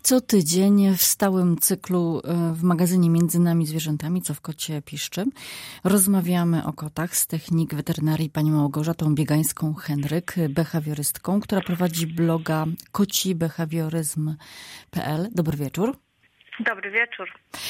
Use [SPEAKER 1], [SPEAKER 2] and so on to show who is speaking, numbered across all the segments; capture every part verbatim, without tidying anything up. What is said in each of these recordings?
[SPEAKER 1] Co tydzień w stałym cyklu w magazynie Między nami zwierzętami, co w kocie piszczy, rozmawiamy o kotach z technik weterynarii panią Małgorzatą Biegańską-Henryk, behawiorystką, która prowadzi bloga koci behawioryzm kropka p l. Dobry wieczór.
[SPEAKER 2] Dobry wieczór.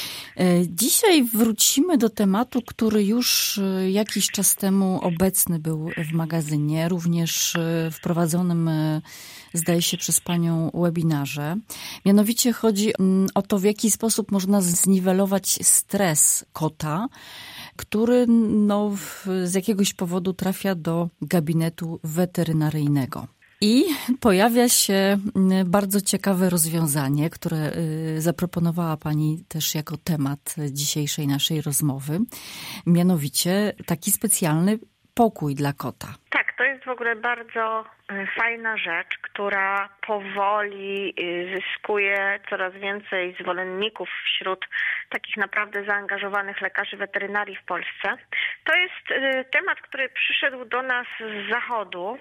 [SPEAKER 1] Dzisiaj wrócimy do tematu, który już jakiś czas temu obecny był w magazynie, również wprowadzonym, zdaje się, przez panią webinarze. Mianowicie chodzi o to, w jaki sposób można zniwelować stres kota, który no, z jakiegoś powodu trafia do gabinetu weterynaryjnego. I pojawia się bardzo ciekawe rozwiązanie, które zaproponowała pani też jako temat dzisiejszej naszej rozmowy. Mianowicie taki specjalny pokój dla kota.
[SPEAKER 2] Tak, to jest w ogóle bardzo fajna rzecz, która powoli zyskuje coraz więcej zwolenników wśród takich naprawdę zaangażowanych lekarzy weterynarii w Polsce. To jest temat, który przyszedł do nas z zachodu.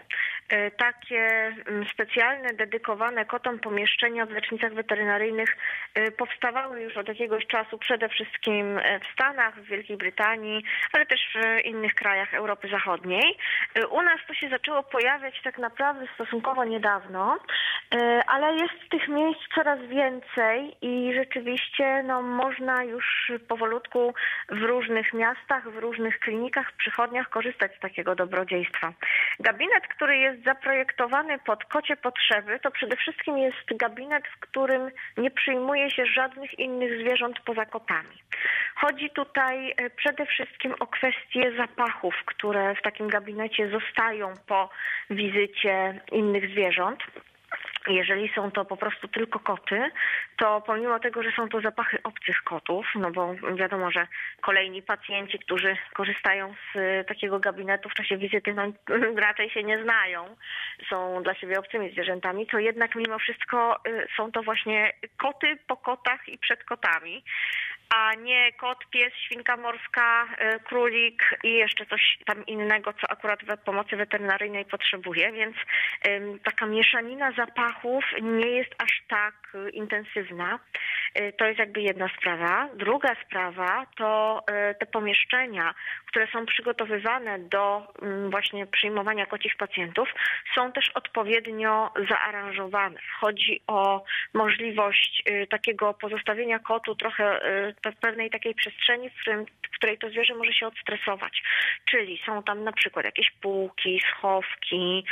[SPEAKER 2] Takie specjalne, dedykowane kotom pomieszczenia w lecznicach weterynaryjnych powstawały już od jakiegoś czasu, przede wszystkim w Stanach, w Wielkiej Brytanii, ale też w innych krajach Europy Zachodniej. U nas to się zaczęło pojawiać tak naprawdę stosunkowo niedawno, ale jest tych miejsc coraz więcej i rzeczywiście no, można już powolutku w różnych miastach, w różnych klinikach, przychodniach korzystać z takiego dobrodziejstwa. Gabinet, który jest zaprojektowany pod kocie potrzeby, to przede wszystkim jest gabinet, w którym nie przyjmuje się żadnych innych zwierząt poza kotami. Chodzi tutaj przede wszystkim o kwestie zapachów, które w takim gabinecie zostają po wizycie innych zwierząt. Jeżeli są to po prostu tylko koty, to pomimo tego, że są to zapachy obcych kotów, no bo wiadomo, że kolejni pacjenci, którzy korzystają z takiego gabinetu w czasie wizyty, no raczej się nie znają, są dla siebie obcymi zwierzętami, to jednak mimo wszystko są to właśnie koty po kotach i przed kotami, a nie kot, pies, świnka morska, królik i jeszcze coś tam innego, co akurat pomocy weterynaryjnej potrzebuje, więc taka mieszanina zapachów nie jest aż tak intensywna. To jest jakby jedna sprawa. Druga sprawa to te pomieszczenia, które są przygotowywane do właśnie przyjmowania kocich pacjentów, są też odpowiednio zaaranżowane. Chodzi o możliwość takiego pozostawienia kotu trochę w pewnej takiej przestrzeni, w, którym, w której to zwierzę może się odstresować. Czyli są tam na przykład jakieś półki, schowki,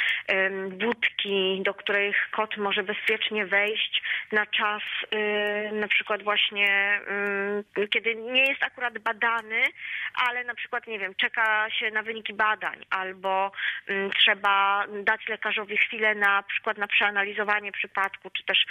[SPEAKER 2] budki, do których kot może bezpiecznie wejść na czas, na przykład właśnie, kiedy nie jest akurat badany, ale na przykład, nie wiem, czeka się na wyniki badań, albo trzeba dać lekarzowi chwilę na przykład na przeanalizowanie przypadku, czy też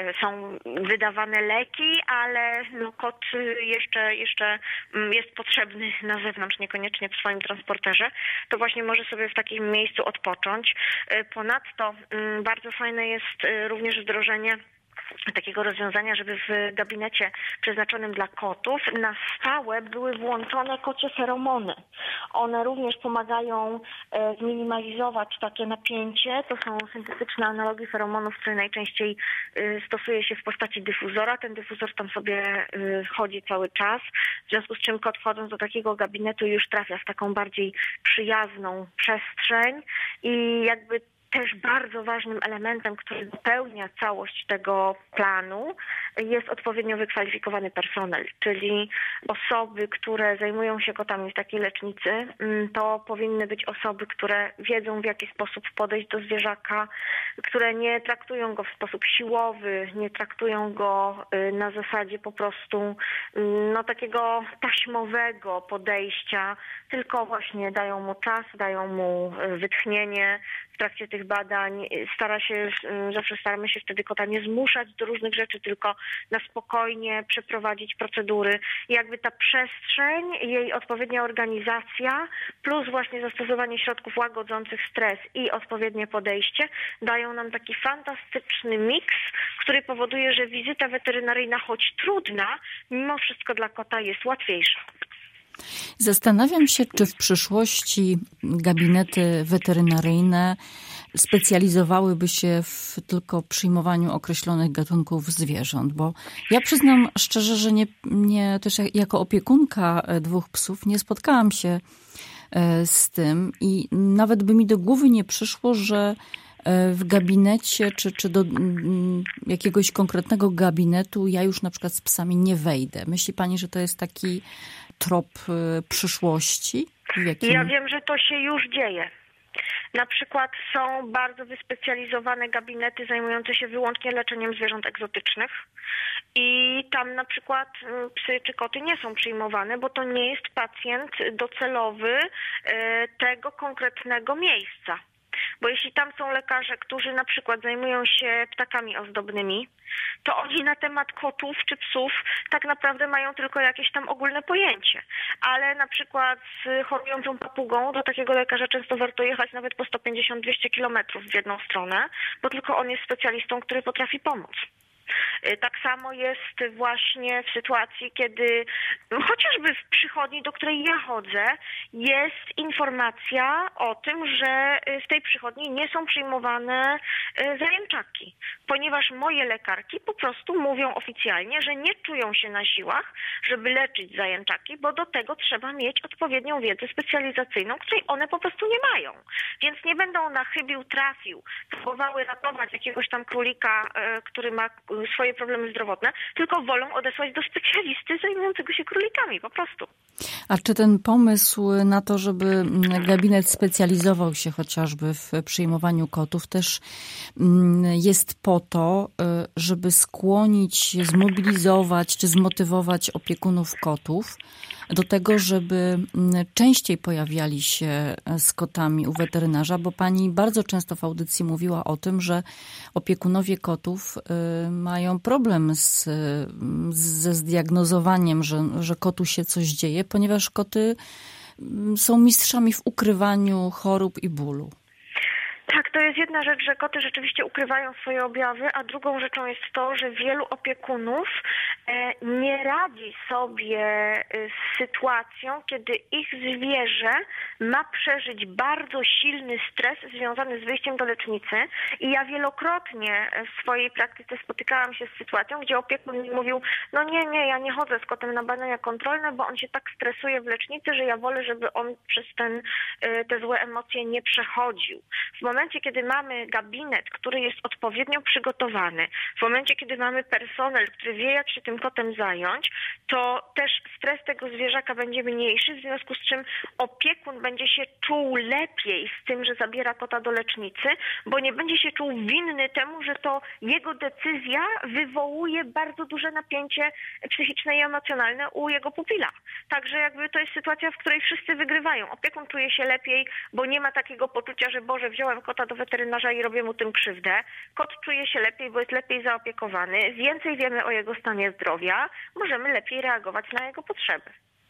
[SPEAKER 2] są wydawane leki, ale no, kot jeszcze, jeszcze jest potrzebny na zewnątrz, niekoniecznie w swoim transporterze, to właśnie może sobie w takim miejscu odpocząć. Ponadto bardzo fajne jest również wdrożenie takiego rozwiązania, żeby w gabinecie przeznaczonym dla kotów na stałe były włączone kocie feromony. One również pomagają zminimalizować takie napięcie. To są syntetyczne analogi feromonów, które najczęściej stosuje się w postaci dyfuzora. Ten dyfuzor tam sobie chodzi cały czas, w związku z czym kot, wchodząc do takiego gabinetu, już trafia w taką bardziej przyjazną przestrzeń i jakby też bardzo ważnym elementem, który dopełnia całość tego planu, jest odpowiednio wykwalifikowany personel, czyli osoby, które zajmują się kotami w takiej lecznicy, to powinny być osoby, które wiedzą, w jaki sposób podejść do zwierzaka, które nie traktują go w sposób siłowy, nie traktują go na zasadzie po prostu no, takiego taśmowego podejścia, tylko właśnie dają mu czas, dają mu wytchnienie w trakcie tych badań. Stara się, zawsze staramy się wtedy kota nie zmuszać do różnych rzeczy, tylko na spokojnie przeprowadzić procedury. I jakby ta przestrzeń, jej odpowiednia organizacja, plus właśnie zastosowanie środków łagodzących stres i odpowiednie podejście dają nam taki fantastyczny miks, który powoduje, że wizyta weterynaryjna, choć trudna, mimo wszystko dla kota jest łatwiejsza.
[SPEAKER 1] Zastanawiam się, czy w przyszłości gabinety weterynaryjne specjalizowałyby się w tylko przyjmowaniu określonych gatunków zwierząt, bo ja przyznam szczerze, że nie, nie też jako opiekunka dwóch psów nie spotkałam się z tym i nawet by mi do głowy nie przyszło, że w gabinecie czy, czy do jakiegoś konkretnego gabinetu ja już na przykład z psami nie wejdę. Myśli pani, że to jest taki trop przyszłości? Jakim...
[SPEAKER 2] Ja wiem, że to się już dzieje. Na przykład są bardzo wyspecjalizowane gabinety zajmujące się wyłącznie leczeniem zwierząt egzotycznych i tam na przykład psy czy koty nie są przyjmowane, bo to nie jest pacjent docelowy tego konkretnego miejsca. Bo jeśli tam są lekarze, którzy na przykład zajmują się ptakami ozdobnymi, to oni na temat kotów czy psów tak naprawdę mają tylko jakieś tam ogólne pojęcie. Ale na przykład z chorującą papugą do takiego lekarza często warto jechać nawet po sto pięćdziesiąt do dwustu kilometrów w jedną stronę, bo tylko on jest specjalistą, który potrafi pomóc. Tak samo jest właśnie w sytuacji, kiedy chociażby w przychodni, do której ja chodzę, jest informacja o tym, że w tej przychodni nie są przyjmowane zajęczaki, ponieważ moje lekarki po prostu mówią oficjalnie, że nie czują się na siłach, żeby leczyć zajęczaki, bo do tego trzeba mieć odpowiednią wiedzę specjalizacyjną, której one po prostu nie mają. Więc nie będą na chybił trafił, próbowały ratować jakiegoś tam królika, który ma swoje problemy zdrowotne, tylko wolą odesłać do specjalisty zajmującego się królikami, po prostu.
[SPEAKER 1] A czy ten pomysł na to, żeby gabinet specjalizował się chociażby w przyjmowaniu kotów, też jest po to, żeby skłonić, zmobilizować czy zmotywować opiekunów kotów do tego, żeby częściej pojawiali się z kotami u weterynarza, bo pani bardzo często w audycji mówiła o tym, że opiekunowie kotów mają problem z, ze zdiagnozowaniem, że, że kotu się coś dzieje, ponieważ koty są mistrzami w ukrywaniu chorób i bólu.
[SPEAKER 2] Tak, to jest jedna rzecz, że koty rzeczywiście ukrywają swoje objawy, a drugą rzeczą jest to, że wielu opiekunów nie radzi sobie z sytuacją, kiedy ich zwierzę ma przeżyć bardzo silny stres związany z wyjściem do lecznicy. I ja wielokrotnie w swojej praktyce spotykałam się z sytuacją, gdzie opiekun mi mówił, no nie, nie, ja nie chodzę z kotem na badania kontrolne, bo on się tak stresuje w lecznicy, że ja wolę, żeby on przez ten, te złe emocje nie przechodził. W momencie, kiedy mamy gabinet, który jest odpowiednio przygotowany, w momencie, kiedy mamy personel, który wie, jak się tym kotem zająć, to też stres tego zwierzaka będzie mniejszy, w związku z czym opiekun będzie się czuł lepiej z tym, że zabiera kota do lecznicy, bo nie będzie się czuł winny temu, że to jego decyzja wywołuje bardzo duże napięcie psychiczne i emocjonalne u jego pupila. Także jakby to jest sytuacja, w której wszyscy wygrywają. Opiekun czuje się lepiej, bo nie ma takiego poczucia, że Boże, wziąłem kota do weterynarza i robię mu tym krzywdę. Kot czuje się lepiej, bo jest lepiej zaopiekowany. Więcej wiemy o jego stanie zdrowia. Możemy lepiej reagować na jego potrzeby.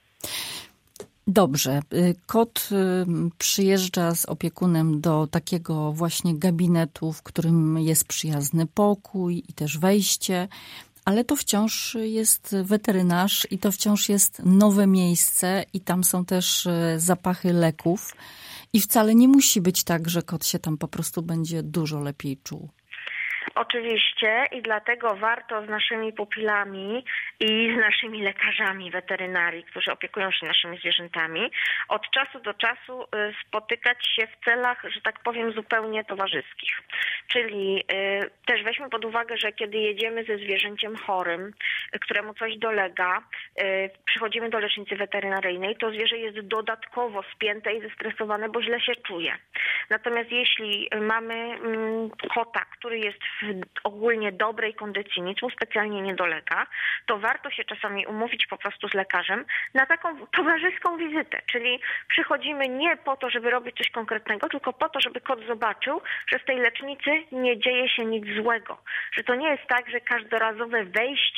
[SPEAKER 1] Dobrze. Kot przyjeżdża z opiekunem do takiego właśnie gabinetu, w którym jest przyjazny pokój i też wejście, ale to wciąż jest weterynarz i to wciąż jest nowe miejsce i tam są też zapachy leków. I wcale nie musi być tak, że kot się tam po prostu będzie dużo lepiej czuł.
[SPEAKER 2] Oczywiście i dlatego warto z naszymi pupilami i z naszymi lekarzami weterynarii, którzy opiekują się naszymi zwierzętami, od czasu do czasu spotykać się w celach, że tak powiem, zupełnie towarzyskich. Czyli też weźmy pod uwagę, że kiedy jedziemy ze zwierzęciem chorym, któremu coś dolega, przychodzimy do lecznicy weterynaryjnej, to zwierzę jest dodatkowo spięte i zestresowane, bo źle się czuje. Natomiast jeśli mamy kota, który jest w ogólnie dobrej kondycji, nic mu specjalnie nie dolega, to warto się czasami umówić po prostu z lekarzem na taką towarzyską wizytę, czyli przychodzimy nie po to, żeby robić coś konkretnego, tylko po to, żeby kot zobaczył, że w tej lecznicy nie dzieje się nic złego, że to nie jest tak, że każdorazowe wejście do tej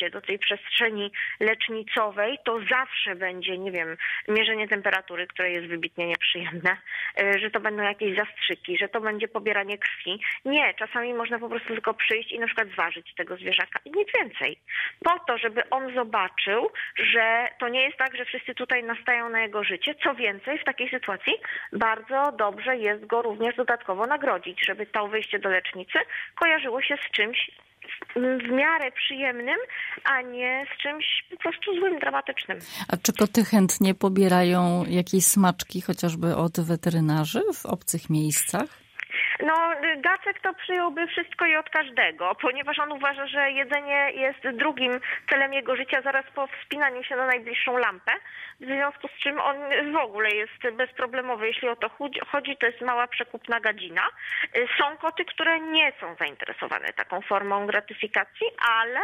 [SPEAKER 2] przestrzeni lecznicowej to zawsze będzie, nie wiem, mierzenie temperatury, które jest wybitnie nieprzyjemne, że to będą jakieś zastrzyki, że to będzie pobieranie krwi. Nie, czasami można po prostu tylko przyjść i na przykład zważyć tego zwierzaka i nic więcej. Po to, żeby on zobaczył, że to nie jest tak, że wszyscy tutaj nastają na jego życie. Co więcej, w takiej sytuacji bardzo dobrze jest go również dodatkowo nagrodzić, żeby to wyjście do lecznicy kojarzyło się z czymś w miarę przyjemnym, a nie z czymś po prostu złym, dramatycznym.
[SPEAKER 1] A czy koty chętnie pobierają jakieś smaczki chociażby od weterynarzy w obcych miejscach?
[SPEAKER 2] No, Gacek to przyjąłby wszystko i od każdego, ponieważ on uważa, że jedzenie jest drugim celem jego życia zaraz po wspinaniu się na najbliższą lampę, w związku z czym on w ogóle jest bezproblemowy, jeśli o to chodzi, to jest mała przekupna gadzina. Są koty, które nie są zainteresowane taką formą gratyfikacji, ale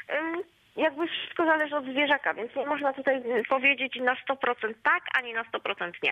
[SPEAKER 2] jakby wszystko zależy od zwierzaka, więc nie można tutaj powiedzieć na sto procent tak, ani na sto procent nie.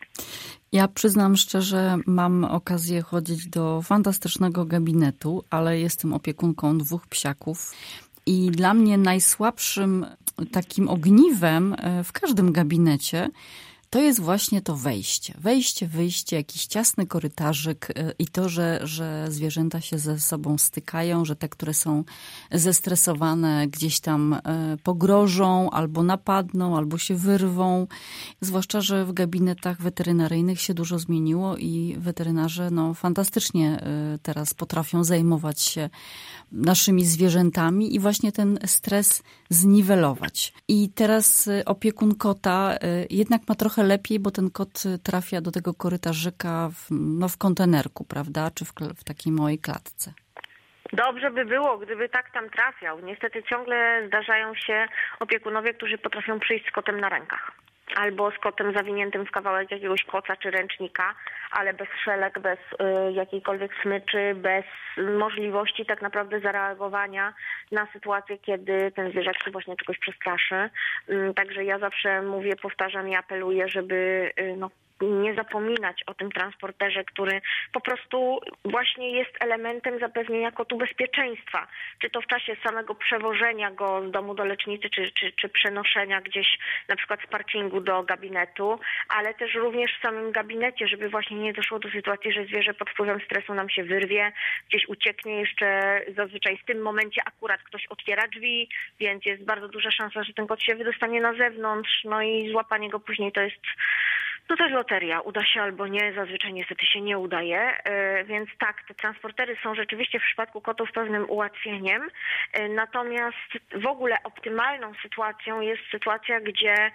[SPEAKER 1] Ja przyznam szczerze, mam okazję chodzić do fantastycznego gabinetu, ale jestem opiekunką dwóch psiaków i dla mnie najsłabszym takim ogniwem w każdym gabinecie to jest właśnie to wejście. Wejście, wyjście, jakiś ciasny korytarzyk i to, że, że zwierzęta się ze sobą stykają, że te, które są zestresowane, gdzieś tam pogrożą, albo napadną, albo się wyrwą. Zwłaszcza, że w gabinetach weterynaryjnych się dużo zmieniło i weterynarze no, fantastycznie teraz potrafią zajmować się naszymi zwierzętami i właśnie ten stres zniwelować. I teraz opiekun kota jednak ma trochę lepiej, bo ten kot trafia do tego korytarzyka w, no, w kontenerku, prawda? Czy w, w takiej małej klatce.
[SPEAKER 2] Dobrze by było, gdyby tak tam trafiał. Niestety ciągle zdarzają się opiekunowie, którzy potrafią przyjść z kotem na rękach. Albo z kotem zawiniętym w kawałek jakiegoś koca czy ręcznika, ale bez szelek, bez y, jakiejkolwiek smyczy, bez możliwości tak naprawdę zareagowania na sytuację, kiedy ten zwierzak się właśnie czegoś przestraszy. Y, także ja zawsze mówię, powtarzam i apeluję, żeby y, no, nie zapominać o tym transporterze, który po prostu właśnie jest elementem zapewnienia kotu bezpieczeństwa. Czy to w czasie samego przewożenia go z domu do lecznicy, czy, czy, czy przenoszenia gdzieś na przykład z parkingu do gabinetu, ale też również w samym gabinecie, żeby właśnie nie doszło do sytuacji, że zwierzę pod wpływem stresu nam się wyrwie, gdzieś ucieknie, jeszcze zazwyczaj w tym momencie akurat ktoś otwiera drzwi, więc jest bardzo duża szansa, że ten kot się wydostanie na zewnątrz, no i złapanie go później to jest No to jest loteria, uda się albo nie, zazwyczaj niestety się nie udaje, więc tak, te transportery są rzeczywiście w przypadku kotów pewnym ułatwieniem, natomiast w ogóle optymalną sytuacją jest sytuacja, gdzie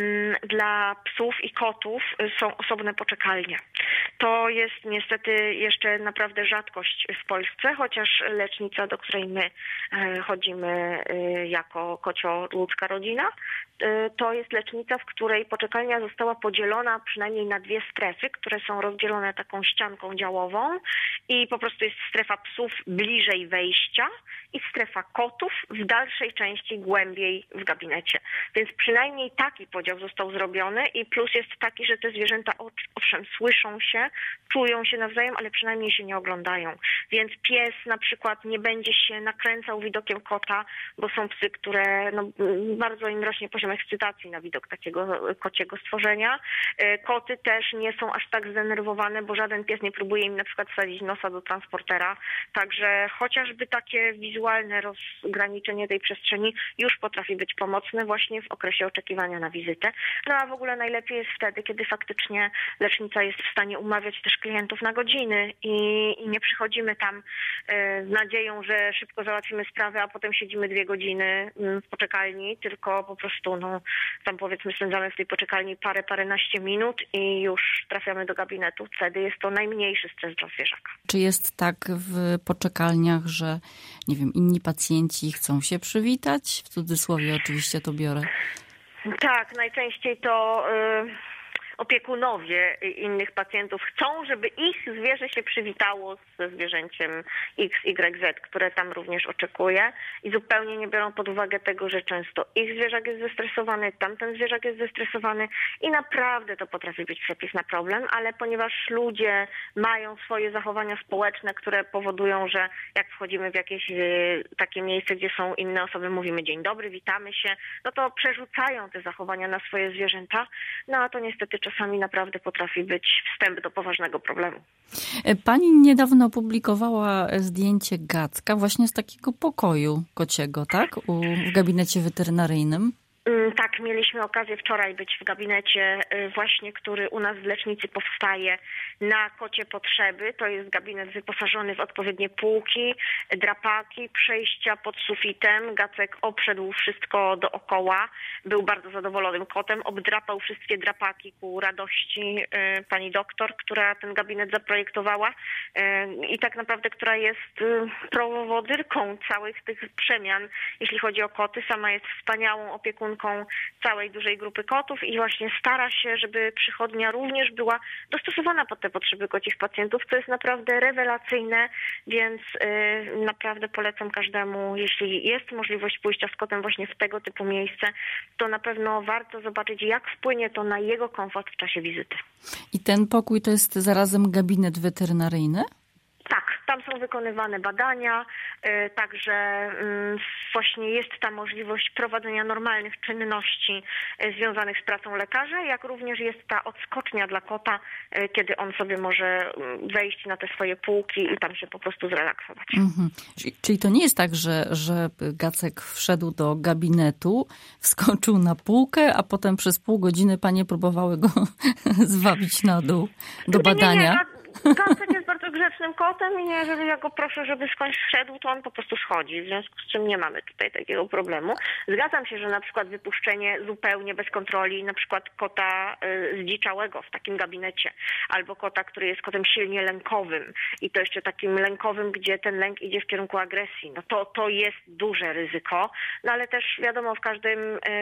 [SPEAKER 2] dla psów i kotów są osobne poczekalnie. To jest niestety jeszcze naprawdę rzadkość w Polsce, chociaż lecznica, do której my chodzimy jako kocio-ludzka rodzina, to jest lecznica, w której poczekalnia została podzielona przynajmniej na dwie strefy, które są rozdzielone taką ścianką działową i po prostu jest strefa psów bliżej wejścia i strefa kotów w dalszej części głębiej w gabinecie. Więc przynajmniej taki podział został zrobiony i plus jest taki, że te zwierzęta owszem słyszą się, czują się nawzajem, ale przynajmniej się nie oglądają. Więc pies na przykład nie będzie się nakręcał widokiem kota, bo są psy, które no, bardzo im rośnie poziom ekscytacji na widok takiego kociego stworzenia. Koty też nie są aż tak zdenerwowane, bo żaden pies nie próbuje im na przykład wsadzić nosa do transportera. Także chociażby takie wizualne rozgraniczenie tej przestrzeni już potrafi być pomocne właśnie w okresie oczekiwania na wizytę. No a w ogóle najlepiej jest wtedy, kiedy faktycznie lecznica jest w stanie umawiać też klientów na godziny i, i nie przychodzimy tam z nadzieją, że szybko załatwimy sprawę, a potem siedzimy dwie godziny w poczekalni, tylko po prostu no, tam powiedzmy spędzamy w tej poczekalni parę, paręnaście minut i już trafiamy do gabinetu. Wtedy jest to najmniejszy stres dla zwierzaka.
[SPEAKER 1] Czy jest tak w poczekalniach, że nie wiem, inni pacjenci chcą się przywitać? W cudzysłowie oczywiście to biorę.
[SPEAKER 2] Tak, najczęściej to... Yy... opiekunowie innych pacjentów chcą, żeby ich zwierzę się przywitało ze zwierzęciem X Y Z, które tam również oczekuje i zupełnie nie biorą pod uwagę tego, że często ich zwierzak jest zestresowany, tamten zwierzak jest zestresowany i naprawdę to potrafi być przepis na problem, ale ponieważ ludzie mają swoje zachowania społeczne, które powodują, że jak wchodzimy w jakieś y, takie miejsce, gdzie są inne osoby, mówimy dzień dobry, witamy się, no to przerzucają te zachowania na swoje zwierzęta, no a to niestety czasami naprawdę potrafi być wstęp do poważnego problemu.
[SPEAKER 1] Pani niedawno opublikowała zdjęcie Gacka właśnie z takiego pokoju kociego, tak? U, w gabinecie weterynaryjnym.
[SPEAKER 2] Tak, mieliśmy okazję wczoraj być w gabinecie właśnie, który u nas w lecznicy powstaje na kocie potrzeby. To jest gabinet wyposażony w odpowiednie półki, drapaki, przejścia pod sufitem. Gacek obszedł wszystko dookoła. Był bardzo zadowolonym kotem. Obdrapał wszystkie drapaki ku radości pani doktor, która ten gabinet zaprojektowała i tak naprawdę, która jest prowodyrką całych tych przemian, jeśli chodzi o koty. Sama jest wspaniałą opiekunką całej dużej grupy kotów i właśnie stara się, żeby przychodnia również była dostosowana pod te potrzeby kocich pacjentów, co jest naprawdę rewelacyjne, więc yy, naprawdę polecam każdemu, jeśli jest możliwość pójścia z kotem właśnie w tego typu miejsce, to na pewno warto zobaczyć, jak wpłynie to na jego komfort w czasie wizyty.
[SPEAKER 1] I ten pokój to jest zarazem gabinet weterynaryjny?
[SPEAKER 2] Tak, tam są wykonywane badania, yy, także yy, właśnie jest ta możliwość prowadzenia normalnych czynności yy, związanych z pracą lekarza, jak również jest ta odskocznia dla kota, yy, kiedy on sobie może yy, wejść na te swoje półki i tam się po prostu zrelaksować. Mhm.
[SPEAKER 1] Czyli to nie jest tak, że, że Gacek wszedł do gabinetu, wskoczył na półkę, a potem przez pół godziny panie próbowały go zwabić na dół do badania?
[SPEAKER 2] Nie, nie, nie. Gacek jest bardzo grzecznym kotem i jeżeli ja go proszę, żeby skądś szedł, to on po prostu schodzi, w związku z czym nie mamy tutaj takiego problemu. Zgadzam się, że na przykład wypuszczenie zupełnie bez kontroli, na przykład kota zdziczałego w takim gabinecie, albo kota, który jest kotem silnie lękowym i to jeszcze takim lękowym, gdzie ten lęk idzie w kierunku agresji, no to, to jest duże ryzyko, no ale też wiadomo, w każdym,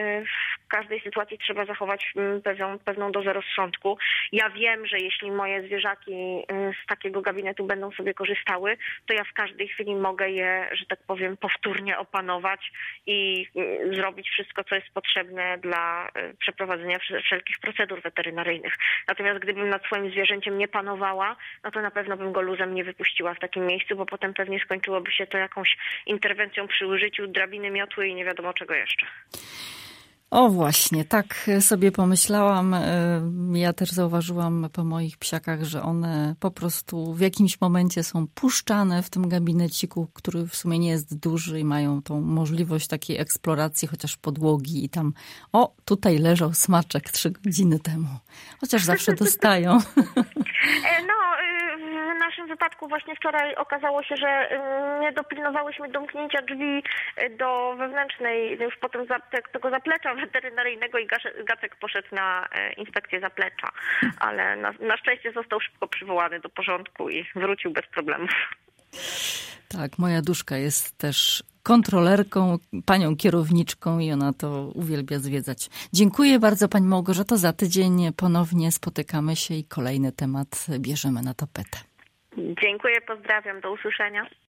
[SPEAKER 2] w każdej sytuacji trzeba zachować pewną, pewną dozę rozsądku. Ja wiem, że jeśli moje zwierzaki z takiego gabinetu będą sobie korzystały, to ja w każdej chwili mogę je, że tak powiem, powtórnie opanować i zrobić wszystko, co jest potrzebne dla przeprowadzenia wszelkich procedur weterynaryjnych. Natomiast gdybym nad swoim zwierzęciem nie panowała, no to na pewno bym go luzem nie wypuściła w takim miejscu, bo potem pewnie skończyłoby się to jakąś interwencją przy użyciu drabiny, miotły i nie wiadomo czego jeszcze.
[SPEAKER 1] O właśnie, tak sobie pomyślałam. Ja też zauważyłam po moich psiakach, że one po prostu w jakimś momencie są puszczane w tym gabineciku, który w sumie nie jest duży i mają tą możliwość takiej eksploracji chociaż podłogi i tam, o, tutaj leżał smaczek trzy godziny temu. Chociaż zawsze dostają.
[SPEAKER 2] No, w naszym wypadku właśnie wczoraj okazało się, że nie dopilnowałyśmy domknięcia drzwi do wewnętrznej, już potem tego zaplecza weterynaryjnego i Gacek poszedł na inspekcję zaplecza, ale na, na szczęście został szybko przywołany do porządku i wrócił bez problemów.
[SPEAKER 1] Tak, moja duszka jest też kontrolerką, panią kierowniczką i ona to uwielbia zwiedzać. Dziękuję bardzo pani Małgorzato. Za tydzień ponownie spotykamy się i kolejny temat bierzemy na tapetę.
[SPEAKER 2] Dziękuję, pozdrawiam, do usłyszenia.